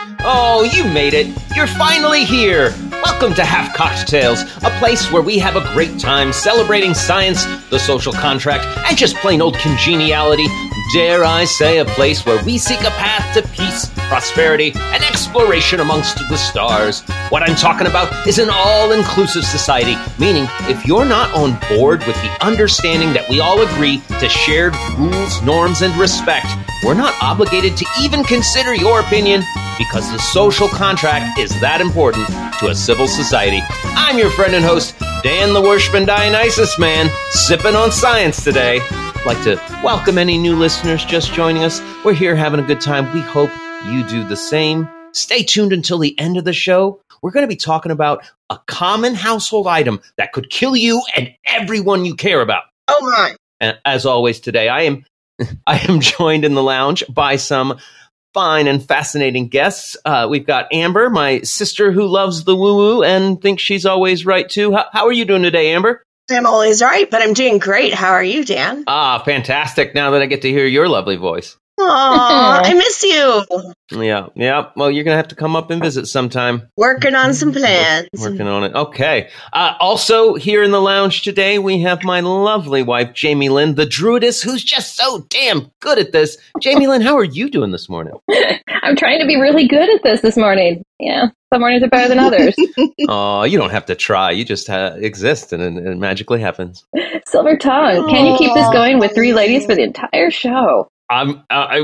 Oh, you made it. You're finally here. Welcome to Half Cocktails, a place where we have a great time celebrating science, the social contract, and just plain old congeniality. Dare I say, a place where we seek a path to peace, prosperity, and exploration amongst the stars. What I'm talking about is an all-inclusive society, meaning if you're not on board with the understanding that we all agree to shared rules, norms, and respect, we're not obligated to even consider your opinion because the social contract is that important to a civil society. I'm your friend and host, Dan the Worshipin' Dionysus Man, sipping on science today. I'd like to welcome any new listeners just joining us. We're here having a good time. We hope you do the same. Stay tuned until the end of the show. We're going to be talking about a common household item that could kill you and everyone you care about. Oh my. And as always today, I am joined in the lounge by some fine and fascinating guests. We've got Amber, my sister who loves the woo-woo and thinks she's always right too. How are you doing today, Amber? I'm always right, but I'm doing great. How are you, Dan? Fantastic. Now that I get to hear your lovely voice. Aw, I miss you. Yeah. Well, you're going to have to come up and visit sometime. Working on some plans. Working on it. Okay. Also, here in the lounge today, we have my lovely wife, Jamie Lynn, the druidess, who's just so damn good at this. Jamie Lynn, how are you doing this morning? I'm trying to be really good at this morning. Yeah, some mornings are better than others. Oh, you don't have to try. You just exist, and it magically happens. Silver tongue. Can you keep this going with three ladies for the entire show? I'm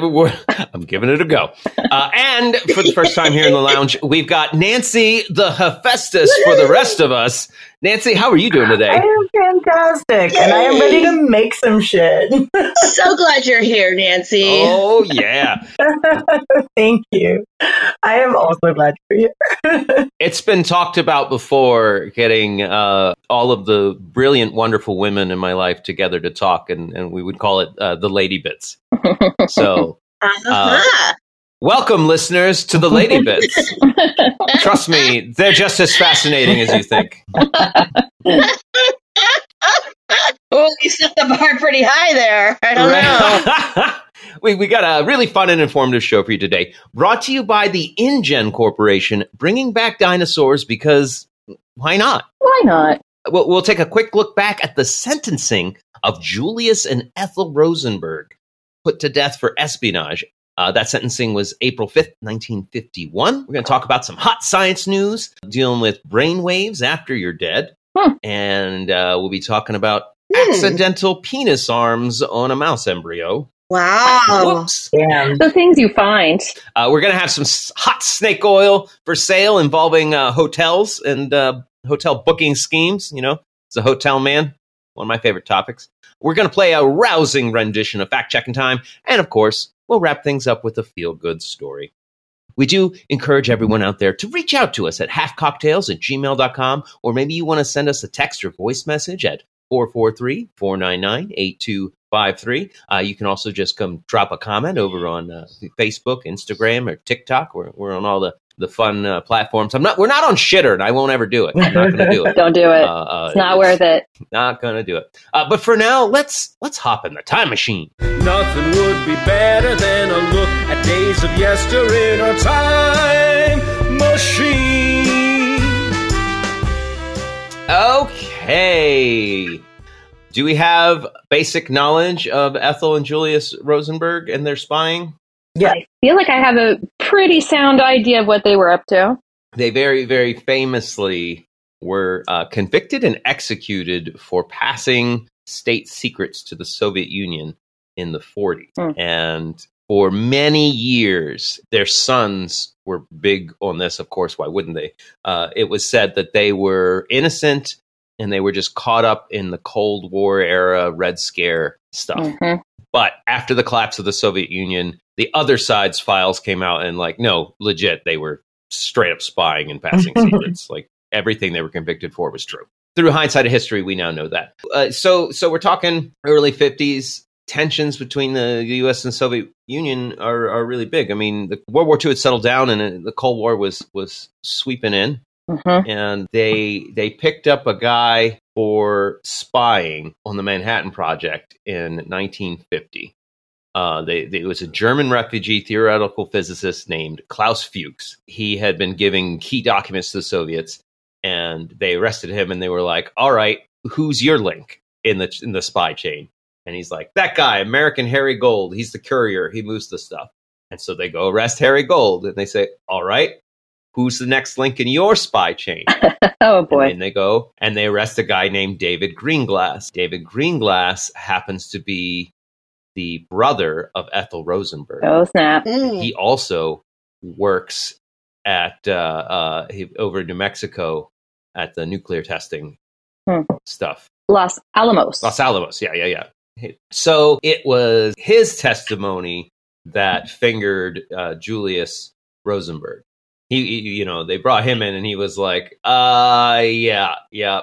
giving it a go. And for the first time here in the lounge, we've got Nancy the Hephaestus for the rest of us. Nancy, how are you doing today? I am fantastic, and I am ready to make some shit. So glad you're here, Nancy. Oh, yeah. Thank you. I am also glad you're here. It's been talked about before, getting all of the brilliant, wonderful women in my life together to talk, and we would call it the Lady Bits. So, welcome, listeners, to the Lady Bits. Trust me, they're just as fascinating as you think. Oh, you set the bar pretty high there. I don't know. We got a really fun and informative show for you today. Brought to you by the InGen Corporation, bringing back dinosaurs because why not? Why not? We'll take a quick look back at the sentencing of Julius and Ethel Rosenberg, put to death for espionage. That sentencing was April 5th, 1951. We're going to talk about some hot science news, dealing with brain waves after you're dead. And we'll be talking about accidental penis arms on a mouse embryo. Wow. Whoops. Damn. The things you find. We're going to have some hot snake oil for sale involving hotels and hotel booking schemes. You know, it's a hotel man. One of my favorite topics. We're going to play a rousing rendition of Fact Checking Time. And of course, we'll wrap things up with a feel-good story. We do encourage everyone out there to reach out to us at halfcocktails@gmail.com, or maybe you want to send us a text or voice message at 443-499-8253. You can also just come drop a comment over on Facebook, Instagram, or TikTok. We're on all the fun platforms. We're not on Shitter, and I won't ever do it. I'm not going to do it. Don't do it. It's not worth it. Not going to do it. But for now, let's hop in the time machine. Nothing would be better than a look at days of yester in a time machine. Okay. Do we have basic knowledge of Ethel and Julius Rosenberg and their spying? Yeah. I feel like I have a pretty sound idea of what they were up to. They very, very famously were convicted and executed for passing state secrets to the Soviet Union in the 40s. And for many years, their sons were big on this. Of course, why wouldn't they? It was said that they were innocent and they were just caught up in the Cold War era Red Scare stuff. But after the collapse of the Soviet Union, the other side's files came out and no, legit, they were straight up spying and passing secrets. Like everything they were convicted for was true. Through hindsight of history, we now know that. So we're talking early 50s. Tensions between the U.S. and Soviet Union are really big. I mean, the World War II had settled down, and the Cold War was sweeping in. And they picked up a guy for spying on the Manhattan Project in 1950. It was a German refugee theoretical physicist named Klaus Fuchs. He had been giving key documents to the Soviets, and they arrested him. And they were like, "All right, who's your link in the spy chain?" And he's like, "That guy, American Harry Gold. He's the courier. He moves the stuff." And so they go arrest Harry Gold, and they say, "All right, who's the next link in your spy chain?" Oh, boy. And then they go and they arrest a guy named David Greenglass. David Greenglass happens to be the brother of Ethel Rosenberg. Oh, snap. He also works at over in New Mexico at the nuclear testing stuff. Los Alamos. Los Alamos, yeah. So it was his testimony that fingered Julius Rosenberg. He they brought him in, and he was like, yeah.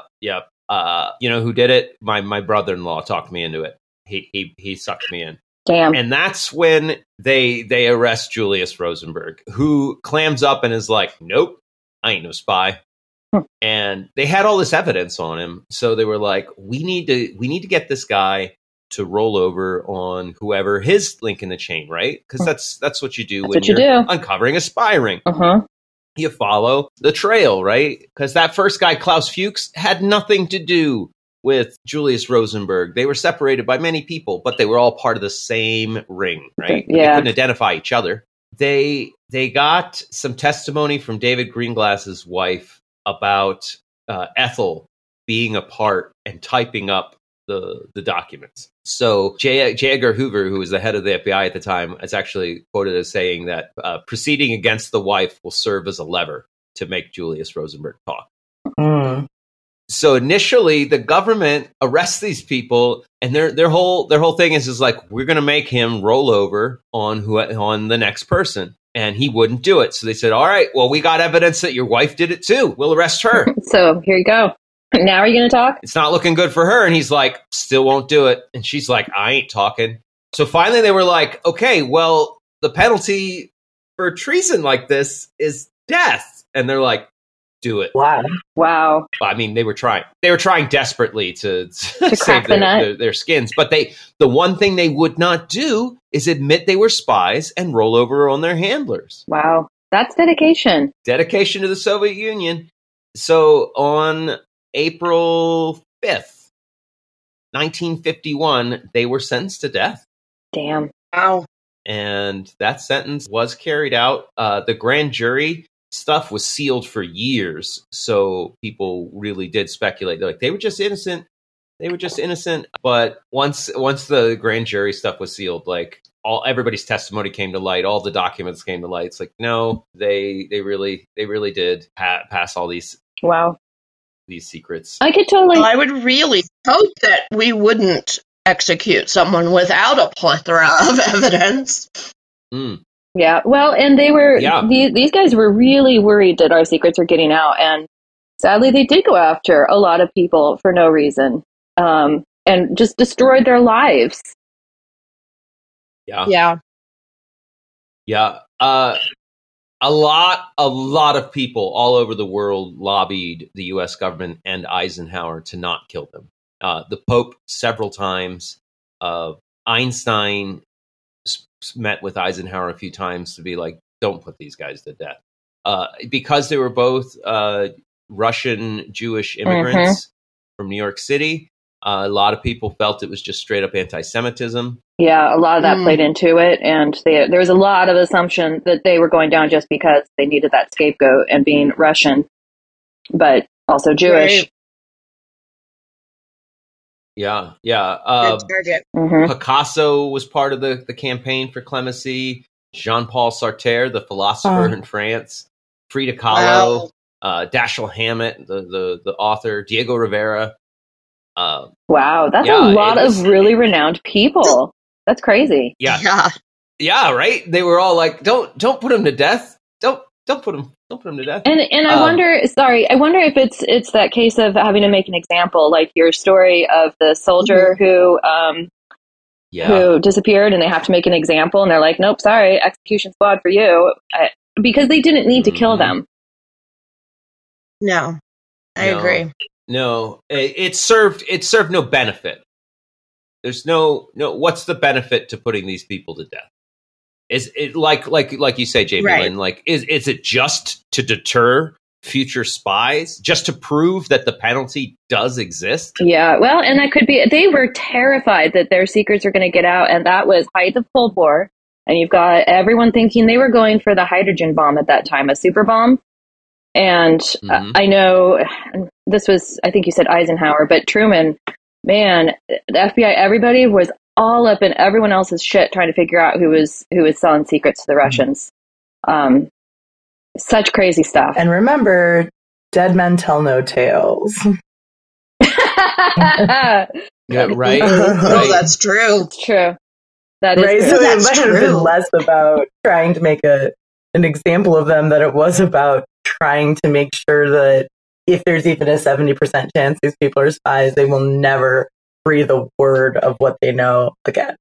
You know who did it? My brother-in-law talked me into it. He sucked me in. Damn. And that's when they arrest Julius Rosenberg, who clams up and is like, "Nope, I ain't no spy." And they had all this evidence on him, so they were like, we need to get this guy to roll over on whoever his link in the chain, right? Because that's what you do when you're uncovering a spy ring. You follow the trail, right? Because that first guy, Klaus Fuchs, had nothing to do with Julius Rosenberg. They were separated by many people, but they were all part of the same ring, right? Yeah. They couldn't identify each other. They got some testimony from David Greenglass's wife about Ethel being a part and typing up the documents. So J. Edgar Hoover, who was the head of the FBI at the time, is actually quoted as saying that proceeding against the wife will serve as a lever to make Julius Rosenberg talk. So initially, the government arrests these people, and their whole thing is like, we're going to make him roll over on the next person, and he wouldn't do it. So they said, "All right, well, we got evidence that your wife did it too. We'll arrest her." So here you go. Now are you going to talk? It's not looking good for her, and he's like, "Still won't do it." And she's like, "I ain't talking." So finally, they were like, "Okay, well, the penalty for treason like this is death," and they're like, "Do it." Wow. I mean, they were trying desperately to save nut. their skins. But the one thing they would not do is admit they were spies and roll over on their handlers. Wow. That's dedication. Dedication to the Soviet Union. So on April 5th, 1951, they were sentenced to death. Damn. Wow. And that sentence was carried out. The grand jury stuff was sealed for years, so people really did speculate. They're like, they were just innocent. But once the grand jury stuff was sealed, like everybody's testimony came to light, all the documents came to light. It's like, no, they really did pass all these secrets. I could totally. Well, I would really hope that we wouldn't execute someone without a plethora of evidence. Yeah, well, and they were, these guys were really worried that our secrets were getting out, and sadly they did go after a lot of people for no reason, and just destroyed their lives. Yeah. A lot of people all over the world lobbied the U.S. government and Eisenhower to not kill them. The Pope several times, Einstein met with Eisenhower a few times to be like, don't put these guys to death. Because they were both Russian Jewish immigrants from New York City, a lot of people felt it was just straight up anti-Semitism. Yeah, a lot of that played into it, and there was a lot of assumption that they were going down just because they needed that scapegoat and being Russian, but also Jewish. Right. Yeah. Good target. Picasso was part of the campaign for clemency. Jean-Paul Sartre, the philosopher in France. Frida Kahlo, Dashiell Hammett, the author. Diego Rivera. Wow, that's a lot of really renowned people. That's crazy. Yeah, right? They were all like, don't put him to death. Don't put him to death. And I wonder if it's that case of having to make an example, like your story of the soldier who disappeared, and they have to make an example, and they're like, nope, sorry, execution squad for you, because they didn't need to kill them. No, I agree. No, it served no benefit. There's no. What's the benefit to putting these people to death? Is it like you say, Jamie Lynn? Like, is it just to deter future spies, just to prove that the penalty does exist? Yeah, well, and that could be. They were terrified that their secrets are going to get out, and that was height of Cold War. And you've got everyone thinking they were going for the hydrogen bomb at that time, a super bomb. And I know this was, I think you said Eisenhower, but Truman, man, the FBI, everybody was all up in everyone else's shit trying to figure out who was selling secrets to the Russians. Such crazy stuff. And remember, dead men tell no tales. Yeah, right. Oh, that's true. It's true. That is right. true. So it might have been less about trying to make an example of them than it was about trying to make sure that if there's even a 70% chance these people are spies, they will never breathe a word of what they know again.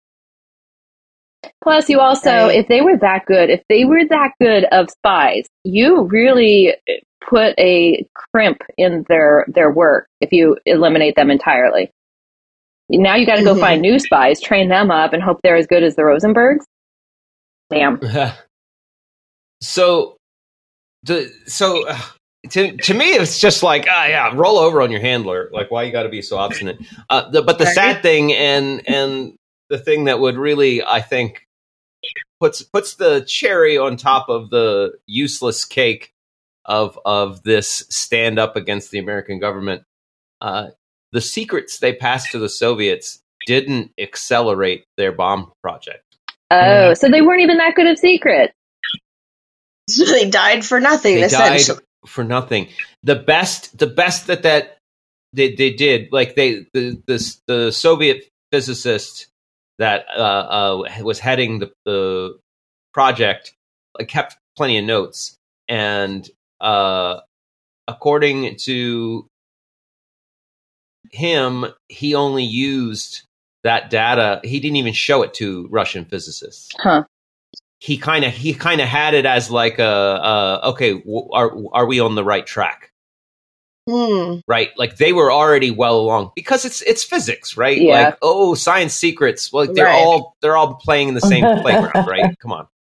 Plus, you also, if they were that good of spies, you really put a crimp in their work if you eliminate them entirely. Now you got to go find new spies, train them up, and hope they're as good as the Rosenbergs. Damn. So to me, it's just like, roll over on your handler. Like, why you got to be so obstinate? But the sad thing, and the thing that would really, I think, puts the cherry on top of the useless cake of this stand up against the American government. The secrets they passed to the Soviets didn't accelerate their bomb project. Oh, so they weren't even that good of secret. So they died for nothing. They died for nothing. The best that they did, like the Soviet physicist that was heading the project, like, kept plenty of notes, and according to him, he only used that data. He didn't even show it to Russian physicists. Huh. He kind of had it as like okay, are we on the right track? Right, like they were already well along because it's physics, right? Yeah. Like, science secrets. Well, they're all playing in the same playground, right? Come on.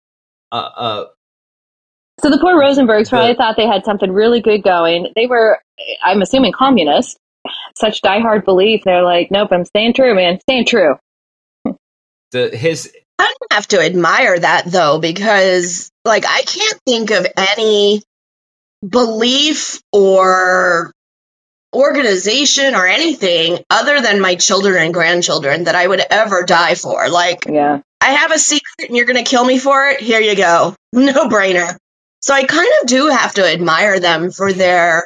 So the poor Rosenbergs probably thought they had something really good going. They were, I'm assuming, communist. Such diehard belief. They're like, nope, I'm staying true, man. Staying true. I don't have to admire that, though, because, like, I can't think of any belief or organization or anything other than my children and grandchildren that I would ever die for. Like, I have a secret and you're going to kill me for it? Here you go. No brainer. So I kind of do have to admire them for their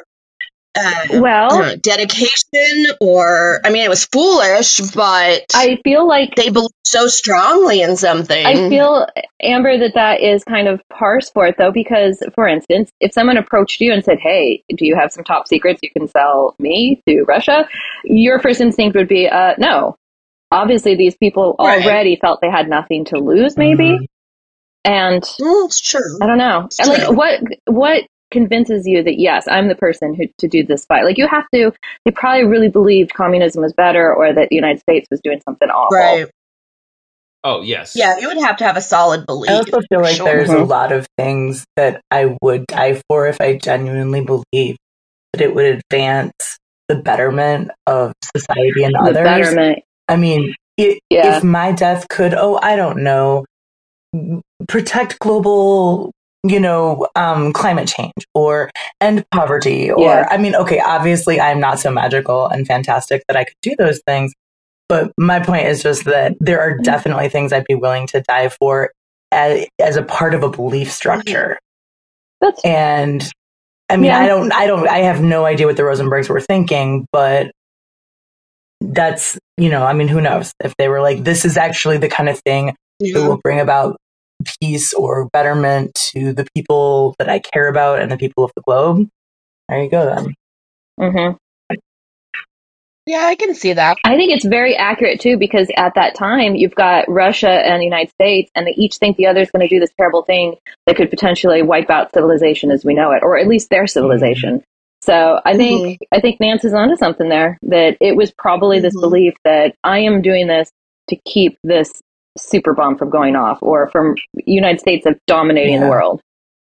dedication, or, I mean, it was foolish, but I feel like they believe so strongly in something. I feel, Amber, that is kind of par for it, though, because, for instance, if someone approached you and said, hey, do you have some top secrets you can sell me to Russia? Your first instinct would be, no. Obviously, these people already felt they had nothing to lose, maybe. And it's true. I don't know. And, like, what convinces you that, yes, I'm the person to do this spy? Like, you have to, they probably really believed communism was better, or that the United States was doing something awful. Right. Oh, yes. Yeah, you would have to have a solid belief. I also feel like there's a lot of things that I would die for if I genuinely believed that it would advance the betterment of society and others. Betterment. I mean, if my death could, I don't know, protect global, climate change, or end poverty, or, I mean, okay, obviously I'm not so magical and fantastic that I could do those things, but my point is just that there are definitely things I'd be willing to die for as a part of a belief structure. And I mean, I have no idea what the Rosenbergs were thinking, but that's, I mean, who knows if they were like, this is actually the kind of thing that will bring about peace or betterment to the people that I care about and the people of the globe. There you go, then. Mm-hmm. Yeah, I can see that. I think it's very accurate, too, because at that time, you've got Russia and the United States, and they each think the other is going to do this terrible thing that could potentially wipe out civilization as we know it, or at least their civilization. So I think Nance is onto something there, that it was probably this belief that I am doing this to keep this super bomb from going off, or from United States of dominating the world.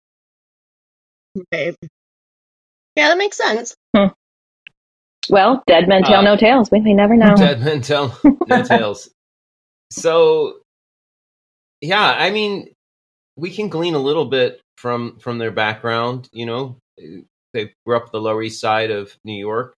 Okay. Yeah, that makes sense. Well, dead men tell no tales. We may never know. Dead men tell no tales. So, yeah, I mean, we can glean a little bit from their background. You know, they grew up the Lower East Side of New York.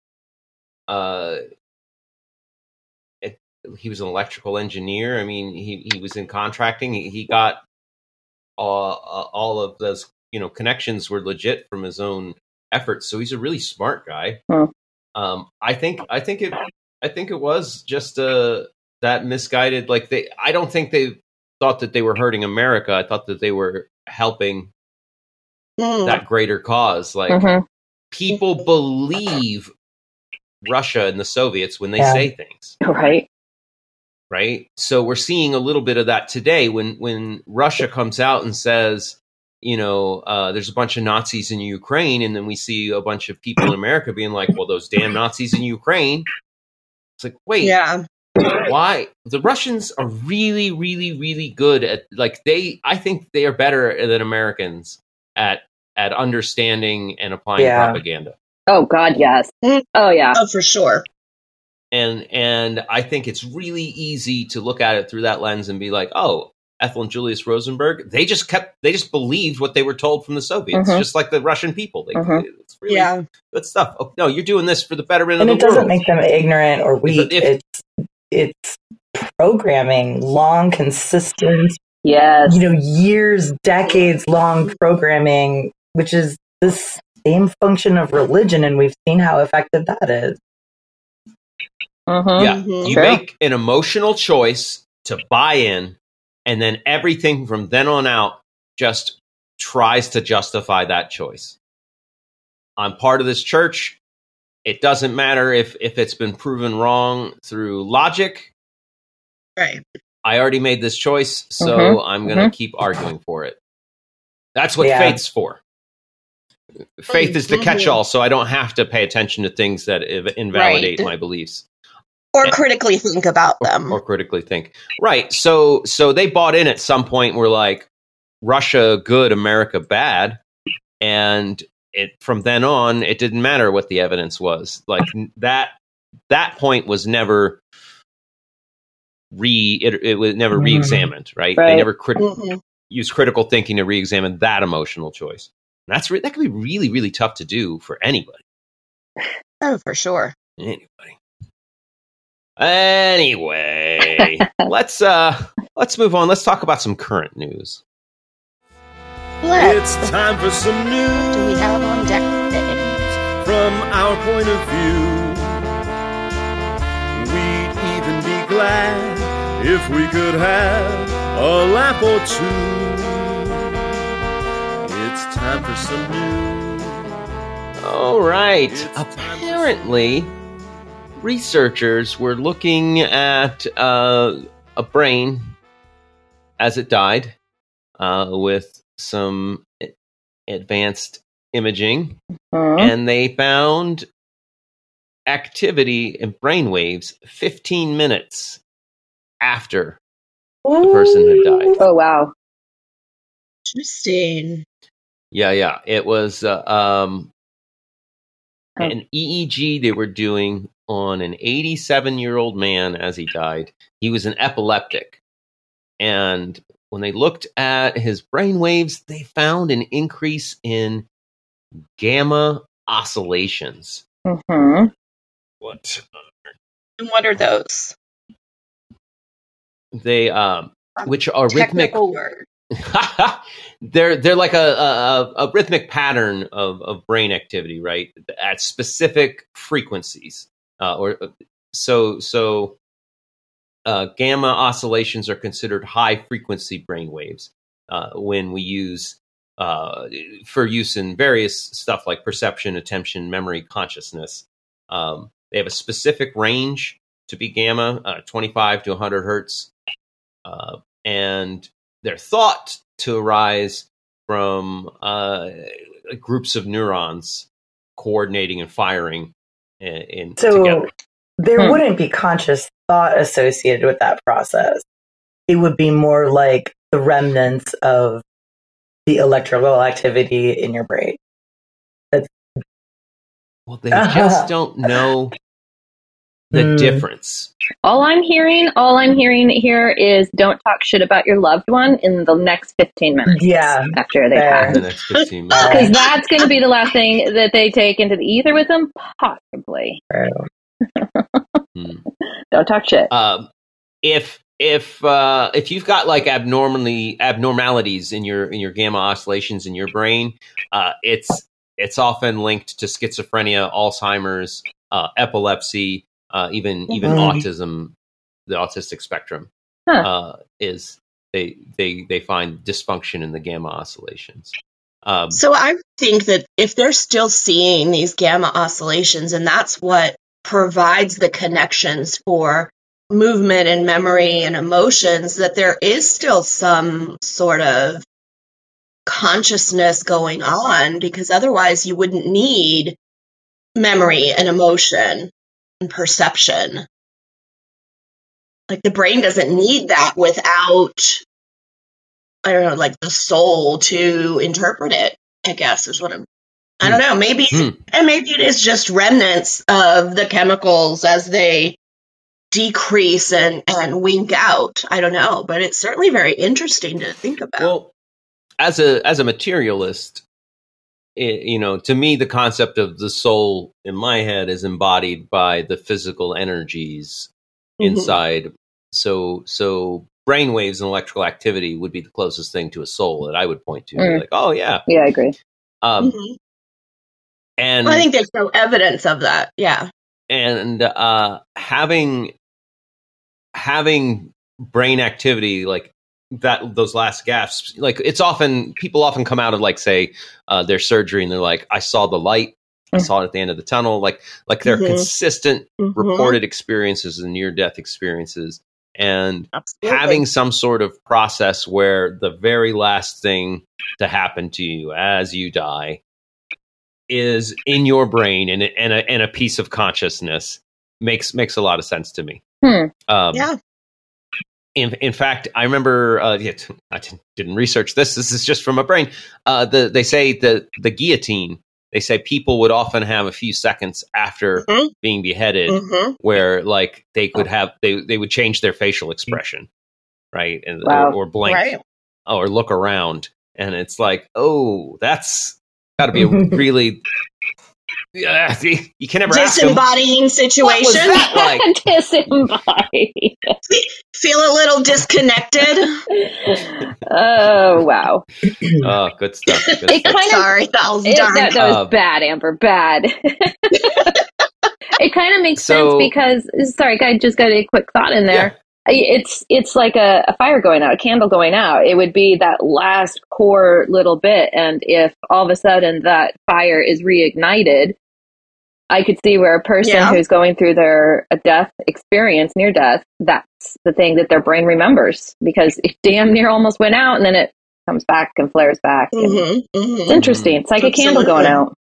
He was an electrical engineer. I mean, he was in contracting. He got all of those, you know, connections were legit from his own efforts. So he's a really smart guy. I think it was just that misguided. Like I don't think they thought that they were hurting America. I thought that they were helping that greater cause. Like people believe Russia and the Soviets when they say things. Right. So we're seeing a little bit of that today when Russia comes out and says, you know, there's a bunch of Nazis in Ukraine, and then we see a bunch of people in America being like, well, those damn Nazis in Ukraine. It's like, wait, why? The Russians are really, really, really good at, like, I think they are better than Americans at understanding and applying propaganda. Oh God, yes. Oh yeah. Oh, for sure. And I think it's really easy to look at it through that lens and be like, oh, Ethel and Julius Rosenberg, they just believed what they were told from the Soviets, just like the Russian people. It's really good stuff. Oh, no, you're doing this for the betterment of the world. And it doesn't make them ignorant or weak. It's programming, long, consistent, years, decades long programming, which is the same function of religion, and we've seen how effective that is. You make an emotional choice to buy in, and then everything from then on out just tries to justify that choice. I'm part of this church. It doesn't matter if it's been proven wrong through logic. Right. I already made this choice, so I'm going to keep arguing for it. That's what faith's for. Faith is the catch-all, so I don't have to pay attention to things that invalidate my beliefs. Or critically think about them. Or critically think. Right. So they bought in at some point. We're like, Russia good, America bad. And from then on, it didn't matter what the evidence was. Like that point was never it was never re-examined, right? They never used critical thinking to re-examine that emotional choice. And that can be really, really tough to do for anybody. Oh, for sure. Anyway, let's move on. Let's talk about some current news. It's time for some news. Do we have on deck from our point of view? We'd even be glad if we could have a lap or two. It's time for some news. All right. Apparently, researchers were looking at a brain as it died with some advanced imaging, and they found activity in brainwaves 15 minutes after the person had died. Oh, wow. Interesting. Yeah. It was an EEG they were doing on an 87-year-old man as he died. He was an epileptic. And when they looked at his brain waves, they found an increase in gamma oscillations. And what are those? They, which are technical rhythmic. Word. They're like a rhythmic pattern of brain activity, right? At specific frequencies. Gamma oscillations are considered high frequency brain waves when we use for use in various stuff like perception, attention, memory, consciousness. They have a specific range to be gamma, 25 to 100 hertz, and they're thought to arise from groups of neurons coordinating and firing so together. There wouldn't be conscious thought associated with that process. It would be more like the remnants of the electrical activity in your brain. Well, they just don't know the difference. All I'm hearing here is don't talk shit about your loved one in the next 15 minutes. Yeah. After they pass. The next 15 minutes. Because that's going to be the last thing that they take into the ether with them, possibly. Don't talk shit. If you've got like abnormalities in your gamma oscillations in your brain, it's often linked to schizophrenia, Alzheimer's, epilepsy, even autism. The autistic spectrum is they find dysfunction in the gamma oscillations. So I think that if they're still seeing these gamma oscillations, and that's what provides the connections for movement and memory and emotions, that there is still some sort of consciousness going on, because otherwise you wouldn't need memory and emotion and perception. Like the brain doesn't need that without, I don't know, like the soul to interpret it, I guess is what I don't know, maybe, and maybe it is just remnants of the chemicals as they decrease and wink out. I don't know, but it's certainly very interesting to think about. Well, as a materialist, to me, the concept of the soul in my head is embodied by the physical energies inside. So brainwaves and electrical activity would be the closest thing to a soul that I would point to. Like, oh yeah, I agree. And I think there's no evidence of that. Yeah, and having brain activity like that, those last gasps, like people often come out of like say their surgery and they're like, I saw the light, I saw it at the end of the tunnel, like they're consistent reported experiences and near-death experiences, and having some sort of process where the very last thing to happen to you as you die is in your brain and a piece of consciousness makes a lot of sense to me. Yeah. In fact, I remember, I didn't research this. This is just from my brain. They say that the guillotine, they say people would often have a few seconds after being beheaded where like they could have, they would change their facial expression, right? And or blink or look around. And it's like, oh, that's got to be a really... you can never disembodying situation. What was that like? Disembodied. Feel a little disconnected. Oh wow! Oh, good stuff. Sorry, that was dark. That was bad, Amber. Bad. It kind of makes sense because I just got a quick thought in there. Yeah. It's like a fire going out, a candle going out. It would be that last core little bit, and if all of a sudden that fire is reignited, I could see where a person who's going through their death experience, near death, that's the thing that their brain remembers, because it damn near almost went out and then it comes back and flares back. It's interesting. It's like a candle going out.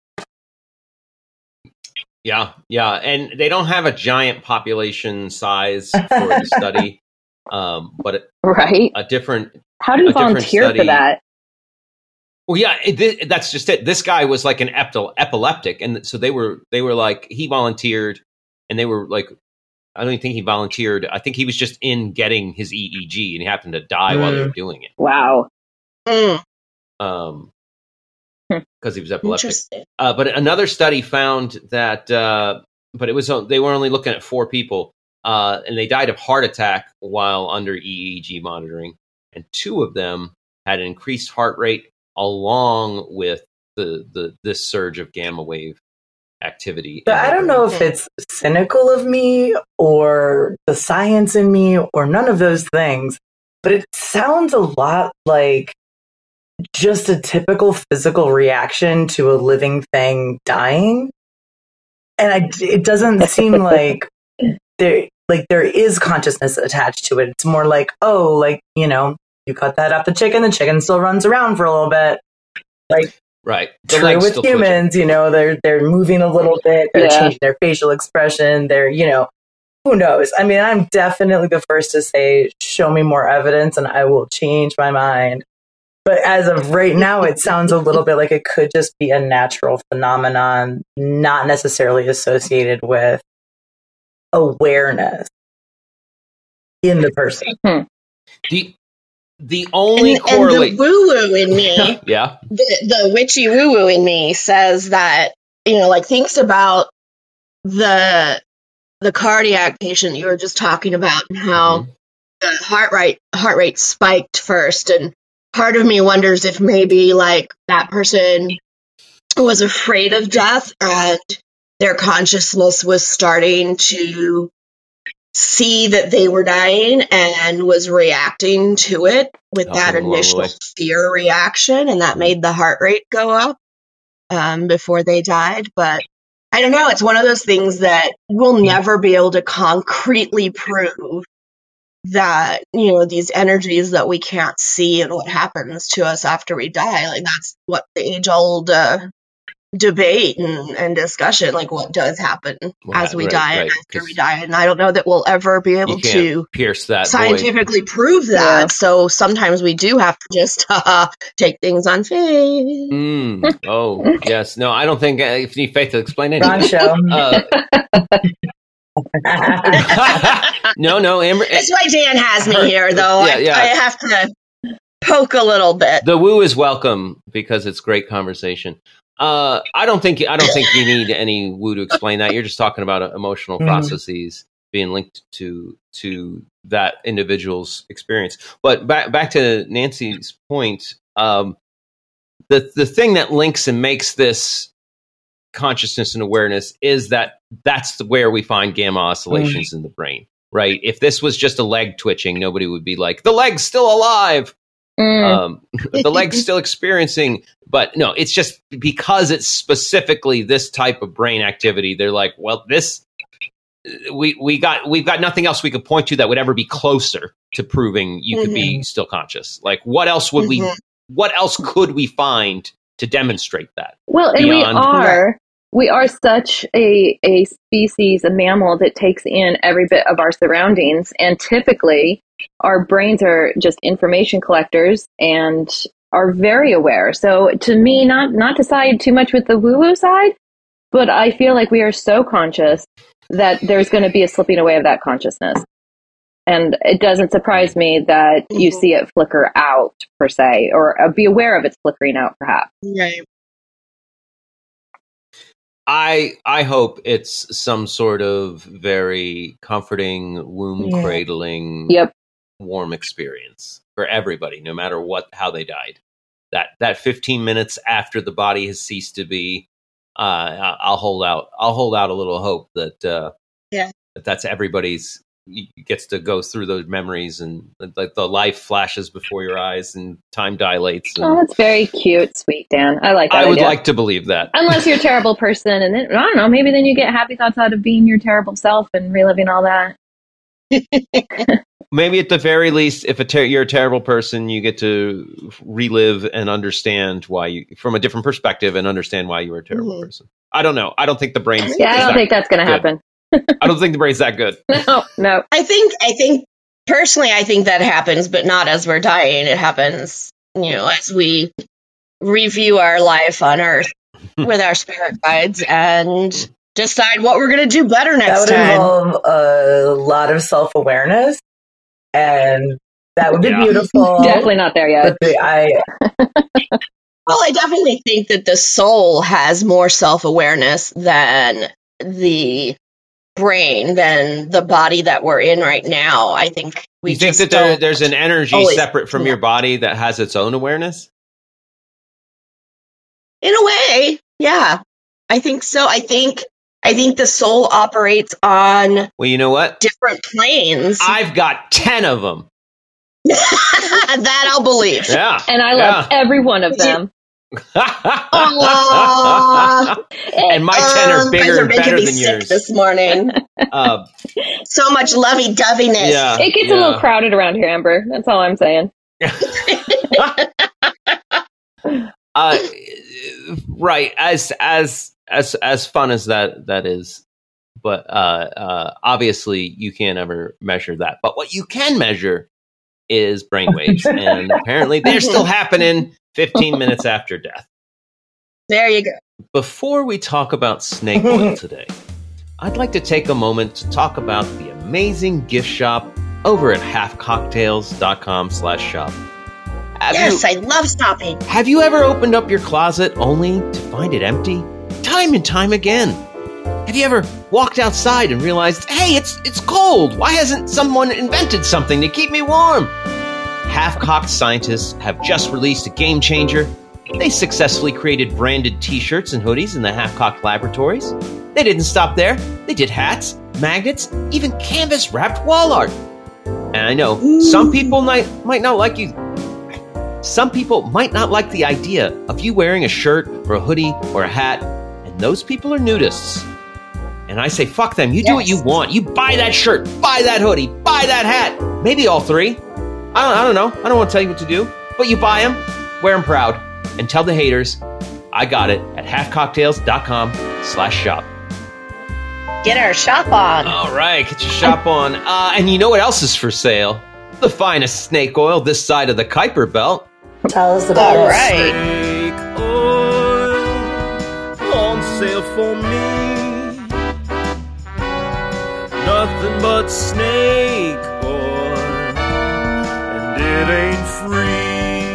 Yeah. And they don't have a giant population size for the study, but a different. How do you volunteer for that? Well, yeah, that's just it. This guy was like an epileptic, and so they were like, he volunteered, and they were like, I don't even think he volunteered. I think he was just in getting his EEG, and he happened to die while they were doing it. Wow. Because he was epileptic. But another study found that, but it was they were only looking at 4 people, and they died of heart attack while under EEG monitoring, and 2 of them had an increased heart rate along with this surge of gamma wave activity. But I don't know if it's cynical of me or the science in me or none of those things, but it sounds a lot like just a typical physical reaction to a living thing dying. And it doesn't seem like there is consciousness attached to it. It's more like, you cut that up the chicken still runs around for a little bit. Like, Right. True with humans, twitching. They're moving a little bit, they're changing their facial expression, they're, who knows? I mean, I'm definitely the first to say, show me more evidence and I will change my mind. But as of right now, it sounds a little bit like it could just be a natural phenomenon, not necessarily associated with awareness in the person. The only correlation. And the woo-woo in me, yeah, the witchy woo-woo in me says that, thinks about the cardiac patient you were just talking about and how the heart rate spiked first. And part of me wonders if maybe that person was afraid of death and their consciousness was starting to see that they were dying and was reacting to it with that initial fear reaction, and that made the heart rate go up before they died. But I don't know, it's one of those things that we'll never be able to concretely prove that, these energies that we can't see and what happens to us after we die. That's what the age-old debate and discussion, what does happen as we die and after we die. And I don't know that we'll ever be able to pierce that scientifically prove that. Yeah. So sometimes we do have to just take things on faith. Oh, yes. No, I don't think if you need faith to explain anything. Wrong show. No, Amber. That's why Dan has me here, though. I have to poke a little bit. The woo is welcome because it's great conversation. I don't think you need any woo to explain that. You're just talking about emotional processes being linked to that individual's experience. But back to Nancy's point, the thing that links and makes this consciousness and awareness is that's where we find gamma oscillations in the brain, right? If this was just a leg twitching, nobody would be like, the leg's still alive. The leg's still experiencing, but no, it's just because it's specifically this type of brain activity. They're like, well, this we've got nothing else we could point to that would ever be closer to proving you could be still conscious. What else would what else could we find to demonstrate that? Well, and we are such a species, a mammal that takes in every bit of our surroundings, and typically our brains are just information collectors and are very aware. So to me, not to side too much with the woo-woo side, but I feel like we are so conscious that there's going to be a slipping away of that consciousness. And it doesn't surprise me that you see it flicker out, per se, or be aware of its flickering out, perhaps. Right. I hope it's some sort of very comforting, womb-cradling, warm experience for everybody, no matter how they died. That 15 minutes after the body has ceased to be, I'll hold out a little hope that that's everybody's gets to go through those memories and the life flashes before your eyes and time dilates. Oh, that's very cute, sweet Dan. I like that. I would like to believe that. Unless you're a terrible person, and then I don't know, maybe then you get happy thoughts out of being your terrible self and reliving all that. Maybe at the very least, if you're a terrible person, you get to relive and understand why from a different perspective and understand why you were a terrible person. I don't know. I don't think the brain's. I don't think that's going to happen. I don't think the brain's that good. No. I think personally, I think that happens, but not as we're dying. It happens, as we review our life on Earth with our spirit guides and decide what we're going to do better next time. That would involve a lot of self-awareness, and that would be beautiful. Definitely not there yet. Well, I definitely think that the soul has more self-awareness than the brain, than the body that we're in right now. I think you think that there's an energy separate from your body that has its own awareness? In a way, yeah. I think so. I think the soul operates on, well, you know what? Different planes. I've got 10 of them. That I'll believe. Yeah. And I love every one of them. And my 10 are bigger and better than yours. This morning. So much lovey-doveyness. Yeah, it gets a little crowded around here, Amber. That's all I'm saying. right. As fun as that is, but obviously you can't ever measure that. But what you can measure is brainwaves, and apparently they're still happening 15 minutes after death. There you go. Before we talk about snake oil today, I'd like to take a moment to talk about the amazing gift shop over at halfcocktails.com/shop. Yes, I love shopping. Have you ever opened up your closet only to find it empty? Time and time again. Have you ever walked outside and realized, hey, it's cold. Why hasn't someone invented something to keep me warm? Half-Cocked scientists have just released a game changer. They successfully created branded t-shirts and hoodies in the Half-Cocked laboratories. They didn't stop there. They did hats, magnets, even canvas-wrapped wall art. And I know some people might not like you. Some people might not like the idea of you wearing a shirt or a hoodie or a hat, and those people are nudists. And I say, fuck them. You do what you want. You buy that shirt, buy that hoodie, buy that hat. Maybe all three. I don't know. I don't want to tell you what to do. But you buy them, wear them proud, and tell the haters, I got it at halfcocktails.com/shop. Get our shop on. All right, get your shop on. And you know what else is for sale? The finest snake oil this side of the Kuiper Belt. Tell us about it. All right. Snake oil on sale for me. Nothing but snake oil, and it ain't free.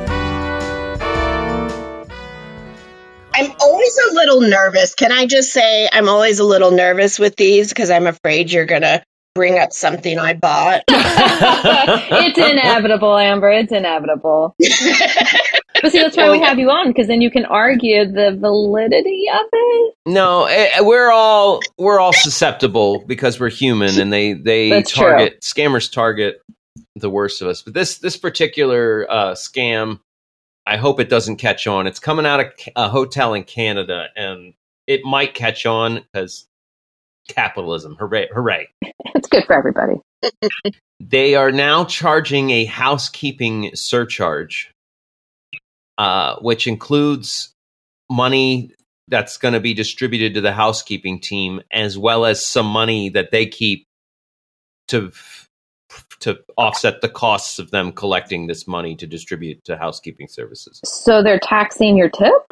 I'm always a little nervous. Can I just say I'm always a little nervous with these because I'm afraid you're going to bring up something I bought. It's inevitable, Amber. It's inevitable. But see, that's why we have you on, because then you can argue the validity of it. No, we're all susceptible because we're human, and they scammers target the worst of us. But this particular scam, I hope it doesn't catch on. It's coming out of a hotel in Canada, and it might catch on because capitalism. Hooray, hooray. It's good for everybody. They are now charging a housekeeping surcharge, which includes money that's going to be distributed to the housekeeping team, as well as some money that they keep to offset the costs of them collecting this money to distribute to housekeeping services. So they're taxing your tip?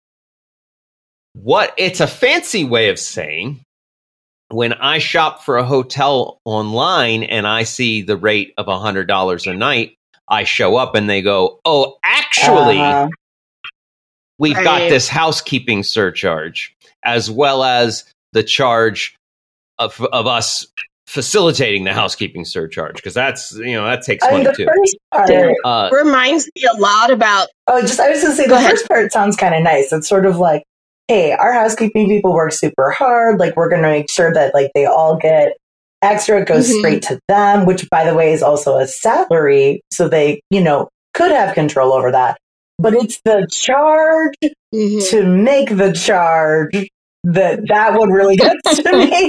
It's a fancy way of saying, when I shop for a hotel online and I see the rate of $100 a night, I show up and they go, oh, actually, we've got this housekeeping surcharge, as well as the charge of us facilitating the housekeeping surcharge, because that takes money too. First part reminds me a lot about. I was going to say first part sounds kind of nice. It's sort of like, hey, our housekeeping people work super hard. Like, we're going to make sure that like they all get extra. It goes straight to them, which, by the way, is also a salary. So they, could have control over that. But it's the charge to make the charge that one really gets to me.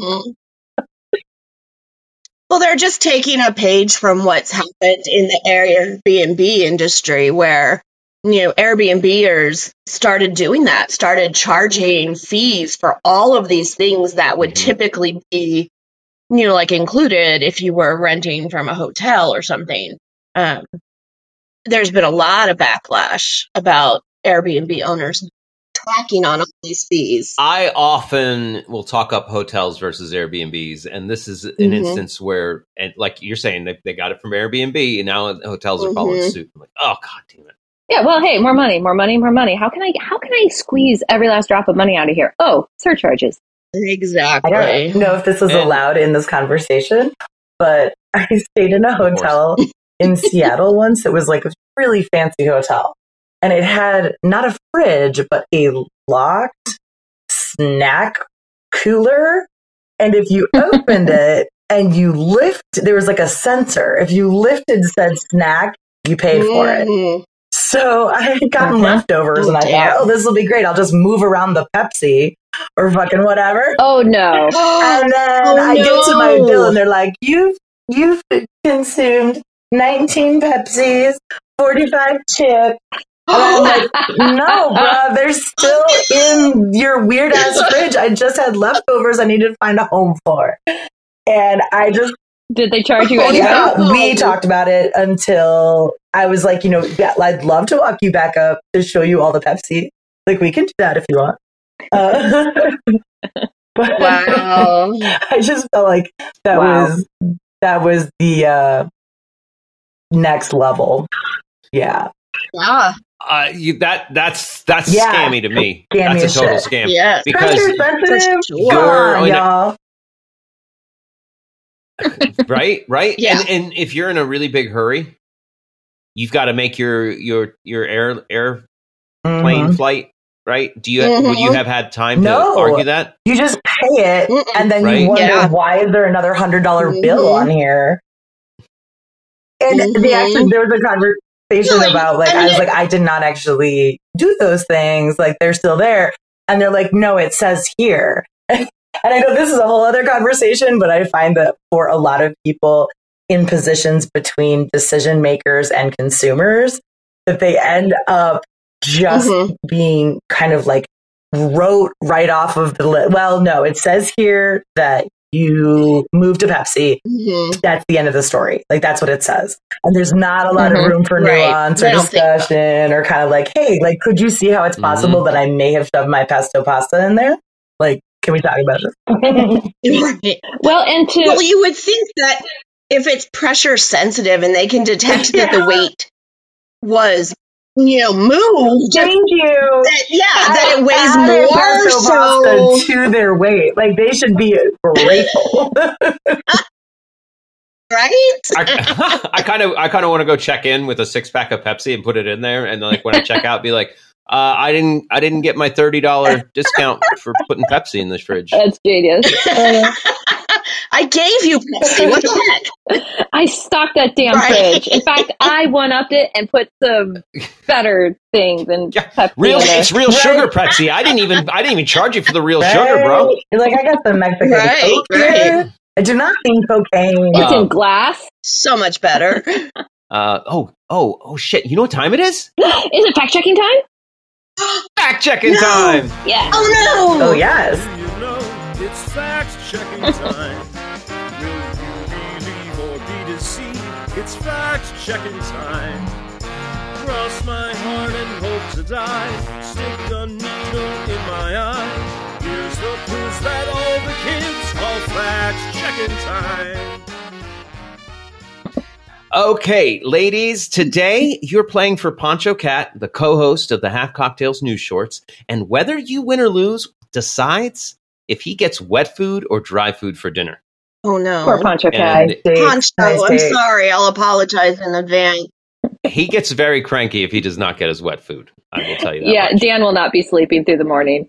Well, they're just taking a page from what's happened in the Airbnb industry, where Airbnbers started doing that, started charging fees for all of these things that would typically be, like included if you were renting from a hotel or something. There's been a lot of backlash about Airbnb owners tacking on all these fees. I often will talk up hotels versus Airbnbs, and this is an instance where, and like you're saying, they got it from Airbnb, and now hotels are following suit. I'm like, oh, God damn it. Yeah, well, hey, more money. How can I squeeze every last drop of money out of here? Oh, surcharges. Exactly. I don't know if this is allowed in this conversation, but I stayed in a hotel in Seattle once. It was like a really fancy hotel, and it had not a fridge, but a locked snack cooler. And if you opened it and you there was like a sensor. If you lifted said snack, you paid for it. So I had gotten leftovers, and I thought, oh, this will be great. I'll just move around the Pepsi or fucking whatever. Oh, no. And then I get to my bill, and they're like, you've consumed 19 Pepsis, 45 chips, I'm like, no, bro, they're still in your weird ass fridge. I just had leftovers I needed to find a home for. And I just... Did they charge you anyway? Yeah, we talked about it until I was like, I'd love to walk you back up to show you all the Pepsi. Like, we can do that if you want. Wow. I just felt like that was the next level. Yeah. Yeah. That's scammy to me. Scammy that's a total scam. Yeah. Because y'all. right. Yeah. And if you're in a really big hurry, you've got to make your airplane flight. Right? Would you have had time to argue that? You just pay it, and then you wonder why is there another $100 bill on here? And there was a conversation about I was like, I did not actually do those things. Like, they're still there, and they're like, no, it says here. And I know this is a whole other conversation, but I find that for a lot of people in positions between decision makers and consumers, that they end up just being kind of like wrote right off of the list. Well, no, it says here that you moved to Pepsi. That's the end of the story. Like, that's what it says. And there's not a lot of room for nuance or discussion or kind of like, hey, like, could you see how it's possible that I may have shoved my pesto pasta in there? Like, can we talk about this? Well, you would think that if it's pressure sensitive and they can detect that the weight was moved. Thank you. That it weighs more so to their weight. Like, they should be grateful. Right? I kind of want to go check in with a 6-pack of Pepsi and put it in there, and like when I check out, be like, I didn't get my $30 discount for putting Pepsi in this fridge. That's genius. I gave you Pepsi. What the heck? I stocked that damn fridge. In fact, I one-upped it and put some better thing than Pepsi. It's real sugar Pepsi. I didn't even charge you for the real sugar, bro. You're like, I got the Mexican Coke here. I do not mean cocaine. It's in glass. So much better. Oh shit! You know what time it is? Is it fact-checking time? Fact-checking time. Yeah. Oh no. Oh yes. It's fact-checking time. Will you believe or be deceived? It's fact-checking time. Cross my heart and hope to die. Stick the needle in my eye. Here's the proof that all the kids call fact-checking time. Okay, ladies, today you're playing for Poncho Cat, the co-host of the Half Cocktails News Shorts, and whether you win or lose decides if he gets wet food or dry food for dinner. Oh no. Poor Poncho Cat. Poncho, I'm sorry. I'll apologize in advance. He gets very cranky if he does not get his wet food. I will tell you that. Yeah, much. Dan will not be sleeping through the morning.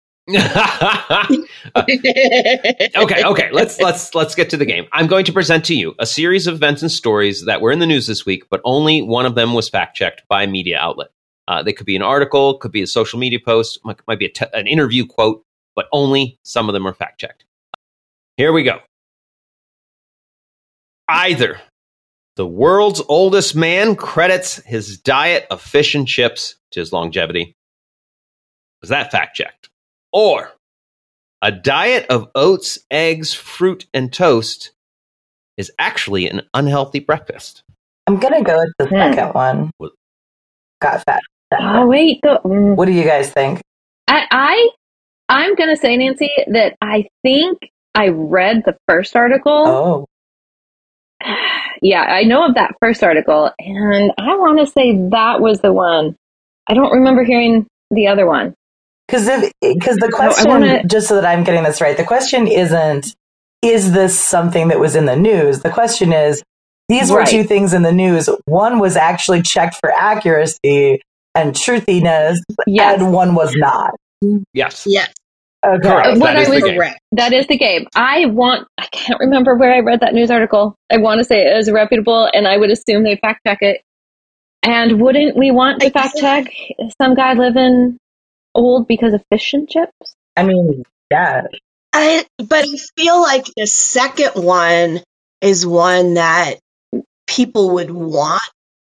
Okay. Let's get to the game. I'm going to present to you a series of events and stories that were in the news this week, but only one of them was fact-checked by a media outlet. They could be an article, could be a social media post, might be an interview quote, but only some of them are fact-checked. Here we go. Either the world's oldest man credits his diet of fish and chips to his longevity. Was that fact-checked? Or a diet of oats, eggs, fruit, and toast is actually an unhealthy breakfast. I'm going to go with the second one. Got fat. Oh, wait. What do you guys think? I'm going to say, Nancy, that I think I read the first article. Oh. Yeah, I know of that first article, and I want to say that was the one. I don't remember hearing the other one. Because the question, just so that I'm getting this right, the question isn't, is this something that was in the news? The question is, these were two things in the news. One was actually checked for accuracy and truthiness, and one was not. Yes. Okay. That is the game. I can't remember where I read that news article. I want to say it was reputable, and I would assume they fact check it. And wouldn't we want to fact check some guy living old because of fish and chips? I mean, yeah. But I feel like the second one is one that people would want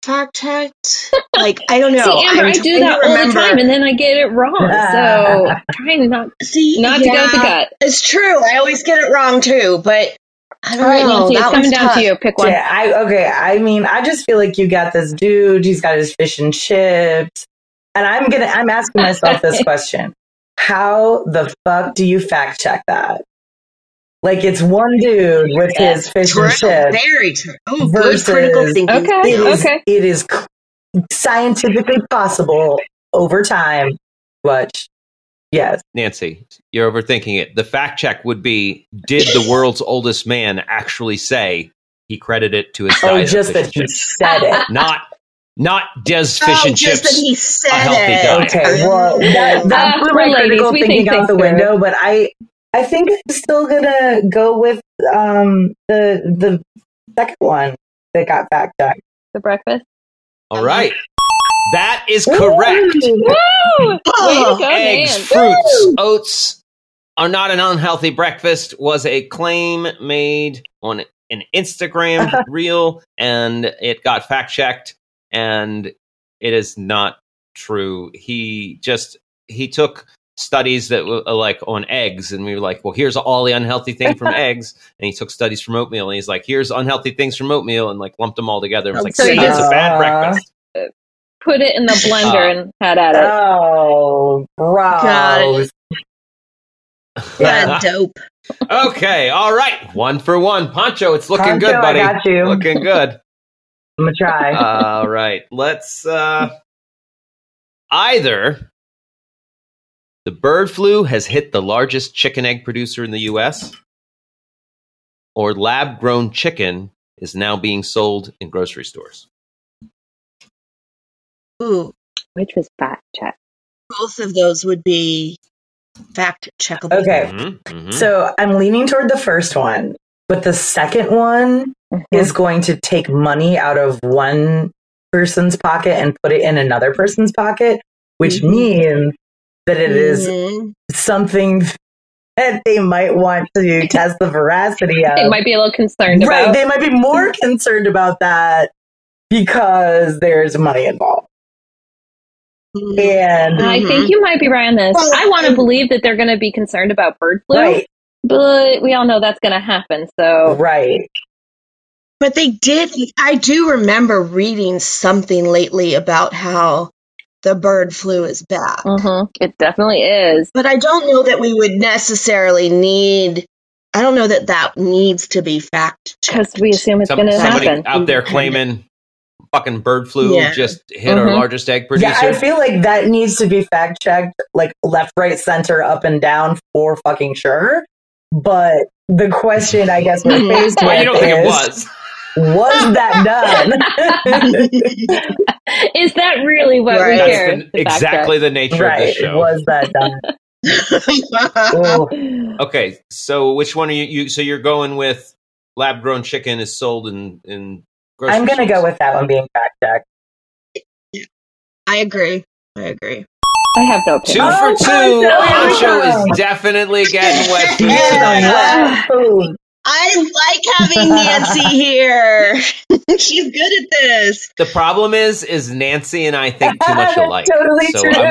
fact checked. Like, I don't know. See, Amber, I do that all the time, and then I get it wrong. So trying not to go with the gut. It's true. I always get it wrong too, but I don't know. Nancy, it's coming down to you. Pick one. Yeah, I mean, I just feel like you got this dude. He's got his fish and chips, and I'm asking myself this question: how the fuck do you fact check that? Like, it's one dude with his fish and chips. Very true. Oh, versus, good critical thinking. It is scientifically possible over time, but yes. Nancy, you're overthinking it. The fact check would be, did the world's oldest man actually say he credited it to his diet? Oh, just that he said it. Not does fish and chips that he said a healthy diet. Okay, well, that's my critical thinking out the window, but I think I'm still gonna go with the second one that got fact checked. The breakfast. All right, that is correct. Woo! Oh, eggs, fruits, oats are not an unhealthy breakfast was a claim made on an Instagram reel, and it got fact checked, and it is not true. He took studies that were like on eggs, and we were like, well, here's all the unhealthy things from eggs, and he took studies from oatmeal, and he's like, here's unhealthy things from oatmeal, and like lumped them all together and was like, see, it's a bad breakfast. Put it in the blender and had at it. Oh, gross. Got it. Yeah, dope. Okay, all right, 1 for 1. Pancho, it's looking good, buddy. I got you. Looking good. I'm gonna try. All right, let's either the bird flu has hit the largest chicken egg producer in the U.S., or lab-grown chicken is now being sold in grocery stores. Ooh. Which was fact check? Both of those would be fact checkable. Okay. So I'm leaning toward the first one, but the second one is going to take money out of one person's pocket and put it in another person's pocket, which means that it is something that they might want to test the veracity of. They might be a little concerned about. Right, they might be more concerned about that because there's money involved. And I think you might be right on this. I want to believe that they're going to be concerned about bird flu, right, but we all know that's going to happen. So right. But they did. I do remember reading something lately about how the bird flu is bad. It definitely is. But I don't know that we would necessarily need. I don't know that needs to be fact checked. Because we assume it's going to happen. Somebody out there claiming fucking bird flu just hit our largest egg producer. Yeah, I feel like that needs to be fact checked, like left, right, center, up and down for fucking sure. But the question I guess we're faced with you don't think it was? Was that done? Is that really what we care? Exactly the nature of the show. Was that done? Okay, so which one are you? So you're going with lab-grown chicken is sold in grocery I'm going to go with that one being fact checked. I agree. I have no opinion. 2 for 2. Pancho is definitely getting wet food tonight. I like having Nancy here. She's good at this. The problem is Nancy and I think too much alike. Totally so true.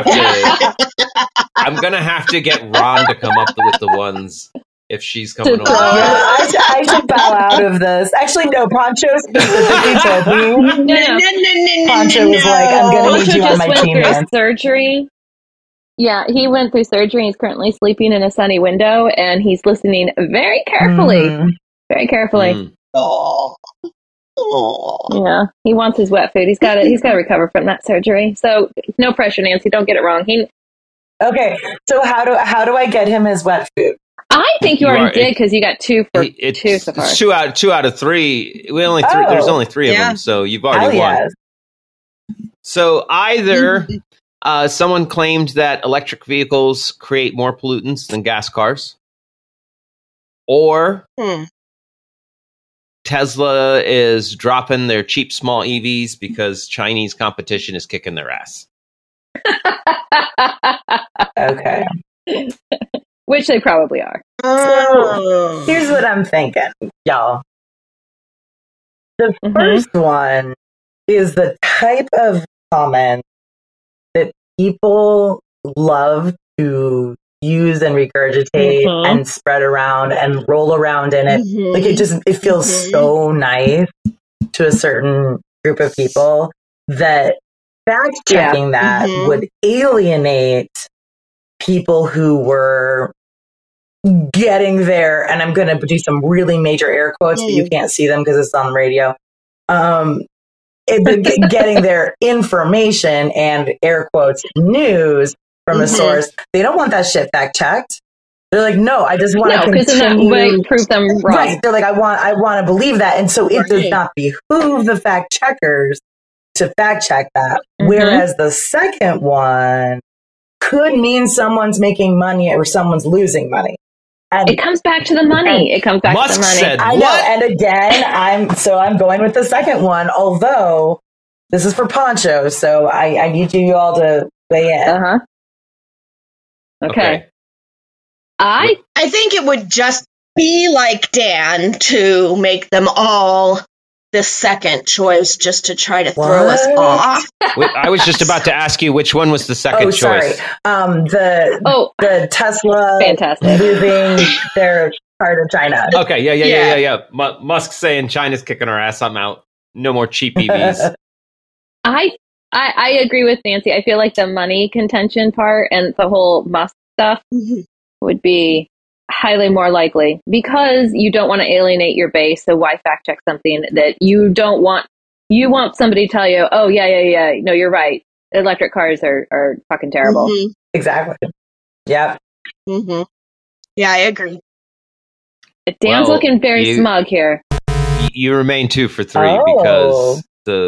I'm gonna have to get Ron to come up with the ones if she's coming over. I should bow out of this. Actually, no. Poncho specifically told me. No. Poncho was like, "I'm gonna need you on my team." Man. Surgery. Yeah, he went through surgery. He's currently sleeping in a sunny window, and he's listening very carefully. Very carefully. Oh. Yeah, he wants his wet food. He's got to recover from that surgery. So no pressure, Nancy. Don't get it wrong. Okay, so how do I get him his wet food? I think you already did because you got 2 for 2 so far. It's 2 out of 3. There's only 3 of them, so you've already won. Yes. So either someone claimed that electric vehicles create more pollutants than gas cars, or Tesla is dropping their cheap small EVs because Chinese competition is kicking their ass. Okay. Which they probably are. So, here's what I'm thinking, y'all. The first one is the type of comment that people love to use and regurgitate and spread around and roll around in it. Like it feels so nice to a certain group of people that fact checking that would alienate people who were getting there. And I'm going to do some really major air quotes, but you can't see them because it's on the radio. Getting their information and air quotes news from a source. They don't want that shit fact checked. They're like, no, I just want to continue to prove them wrong. Right. They're like, I want to believe that. And so it does not behoove the fact checkers to fact check that. Whereas the second one could mean someone's making money or someone's losing money. And it comes back to the money. It comes back Musk to the money. Said, I know. And again, I'm going with the second one, although this is for Poncho, so I need you all to weigh in. Okay. I think it would just be like Dan to make them all the second choice just to try to throw us off. I was just about to ask you which one was the second choice. The Tesla fantastic losing their part of China. Okay, yeah. Musk saying China's kicking our ass. I'm out. No more cheap EVs. I agree with Nancy. I feel like the money contention part and the whole Musk stuff would be highly more likely because you don't want to alienate your base. So why fact check something that you don't want? You want somebody to tell you, oh, yeah. No, you're right. Electric cars are fucking terrible. Exactly. Yep. Yeah, I agree. Dan's looking very smug here. You remain 2 for 3 because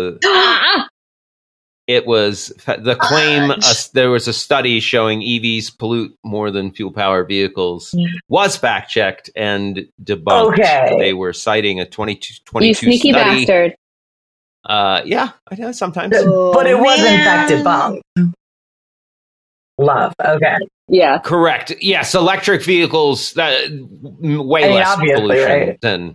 it was the claim. There was a study showing EVs pollute more than fuel-powered vehicles. Was fact-checked and debunked. Okay. They were citing a 2022 you sneaky study. Bastard. Yeah, I know sometimes, but it was in fact debunked. Love. Okay. Yeah. Correct. Yes, electric vehicles way less pollution than